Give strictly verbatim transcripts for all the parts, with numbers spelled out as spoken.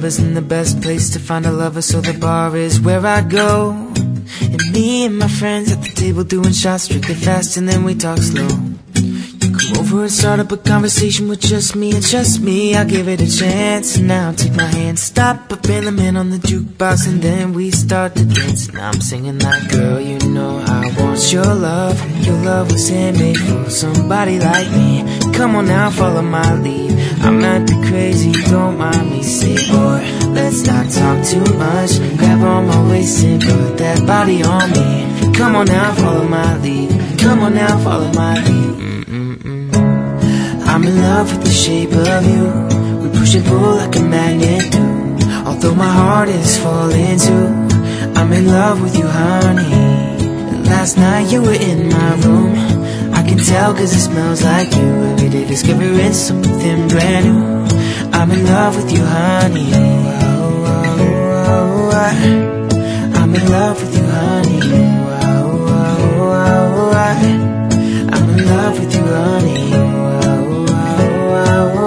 lovers, and the best place to find a lover, so the bar is where I go. And me and my friends at the table doing shots, drinking fast and then we talk slow. You come over and start up a conversation with just me, and trust me, I'll give it a chance. Now take my hand, stop, up in the man on the jukebox, and then we start to dance. Now I'm singing like, girl, you know I want your love. Your love was handmade for somebody like me. Come on now, follow my lead. I'm not too crazy, don't mind me. Say, boy, let's not talk too much. Grab on my waist and put that body on me. Come on now, follow my lead. Come on now, follow my lead. Mm-mm-mm. I'm in love with the shape of you. We push and pull like a magnet do. Although my heart is falling too, I'm in love with you, honey. Last night you were in my room. I can tell cause it smells like you. Every day discovering something brand new. I'm in love with you, honey. Oh, oh, oh, oh. I'm in love with you, honey. Oh, oh, oh, oh. I'm in love with you, honey. Oh, oh, oh,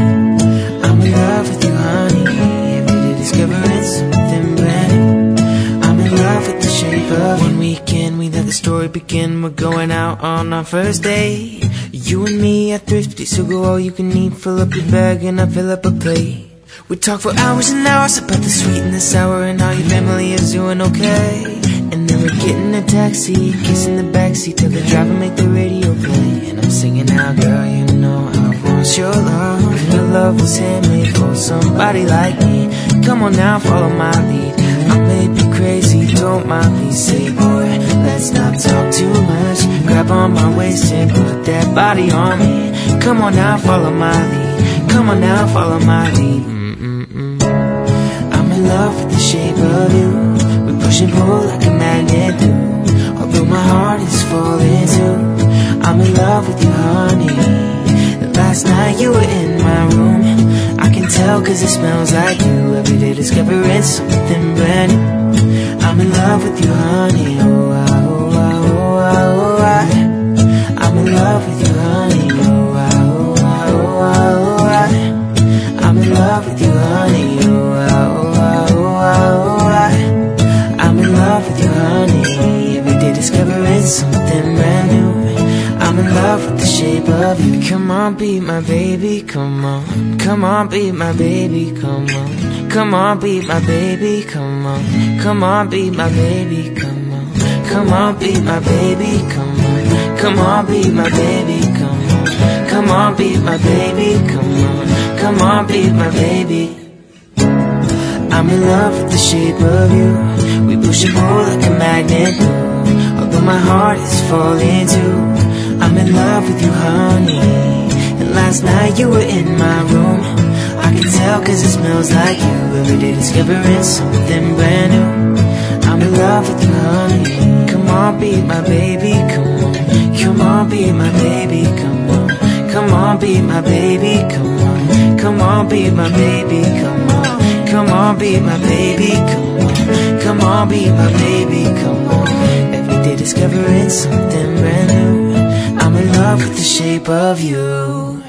oh. I'm in love with you, honey. Every day discovering something brand new. I'm in love with the shape of one weekend. We let the story begin. We're going out on our first date. You and me are thrifty, so go all you can eat. Fill up your bag and I fill up a plate. We talk for hours and hours about the sweet and the sour, and how your family is doing okay. And then we're getting a taxi, kissing the backseat, till the driver make the radio play. And I'm singing out, girl, you know I want your love. Your love was handmade for somebody like me. Come on now, follow my lead. I may be crazy, don't mind me. Say, boy, let's not talk too much. Grab on my waist and put that body on me. Come on now, follow my lead. Come on now, follow my lead. Mm-mm-mm. I'm in love with the shape of you. We push and pull like a magnet do. Although my heart is falling too, I'm in love with you, honey. Last night you were in my room. I can tell cause it smells like you. Every day discovering something brand new. I'm in love with you, honey. Oh, oh, oh, oh, oh. I'm in love with you, honey. Oh, oh, oh, oh, oh. I'm in love with you, honey. Oh, oh, oh, oh. I'm in love with you, honey. Every day discovering something brand new. I'm in love with the shape of you. Come on, be my baby, come on. Come on, be my baby, come on. Come on, be my baby, come on. Come on, be my baby, come on. Come on, be my baby, come on. Come on, be my baby, come on. Come on, be my baby, come on. Come on, be my baby. I'm in love with the shape of you. We push and pull like a magnet do. Although my heart is falling too, I'm in love with you, honey. And last night you were in my room. I can tell cause it smells like you. Every day discovering something brand new. I'm in love with you, honey. Come on, be my baby, come on. Come on, be my baby, come on. Come on, be my baby, come on. Come on, be my baby, come on. Come on, be my baby, come on. Come on, be my baby, come on. Every day discovering something brand new. I'm in love with the shape of you.